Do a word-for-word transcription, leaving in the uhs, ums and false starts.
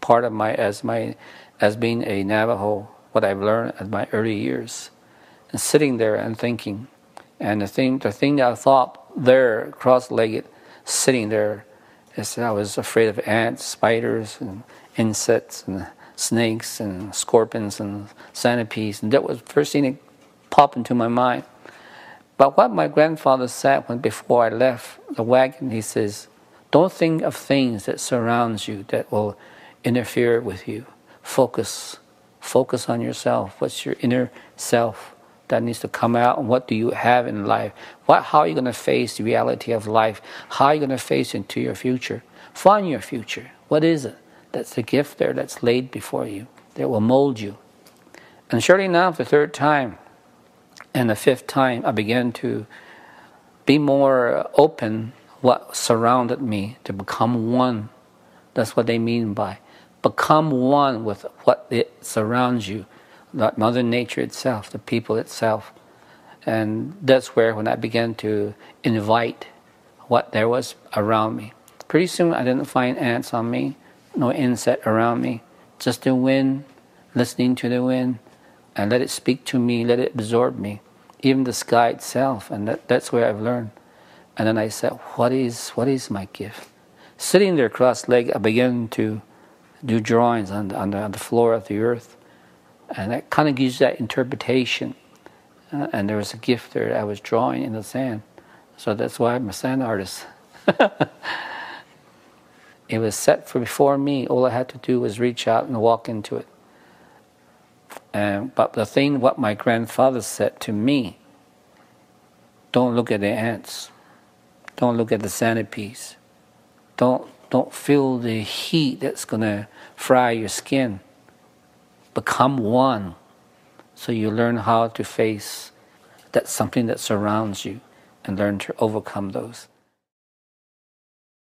part of my as my as being a Navajo, what I've learned in my early years, and sitting there and thinking, and the thing the thing I thought there, cross-legged, sitting there, is that I was afraid of ants, spiders, and insects, and snakes, and scorpions, and centipedes, and that was the first thing that popped into my mind. But what my grandfather said when before I left the wagon, he says, don't think of things that surrounds you that will interfere with you. Focus. Focus on yourself. What's your inner self that needs to come out, and what do you have in life? What, how are you going to face the reality of life? How are you going to face into your future? Find your future. What is it? That's the gift there that's laid before you that will mold you. And surely enough, the third time and the fifth time, I began to be more open what surrounded me, to become one. That's what they mean by become one with what it surrounds you, not Mother Nature itself, the people itself. And that's where when I began to invite what there was around me. Pretty soon I didn't find ants on me, no insect around me, just the wind, listening to the wind, and let it speak to me, let it absorb me, even the sky itself. And that, that's where I've learned. And then I said, what is what is my gift? Sitting there cross-legged, I began to do drawings on the, on the, on the floor of the earth. And that kind of gives that interpretation. Uh, and there was a gift there that I was drawing in the sand. So that's why I'm a sand artist. It was set for before me. All I had to do was reach out and walk into it. And, but the thing, what my grandfather said to me, don't look at the ants. Don't look at the centipedes. Don't, don't feel the heat that's going to fry your skin. Become one, so you learn how to face that something that surrounds you and learn to overcome those.